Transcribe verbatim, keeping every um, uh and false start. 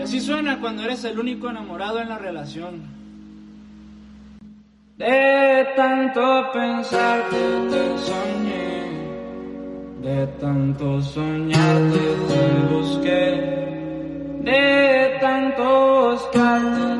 así suena cuando eres el único enamorado en la relación. De tanto pensarte te soñé, de tanto soñarte te busqué, de tanto buscarte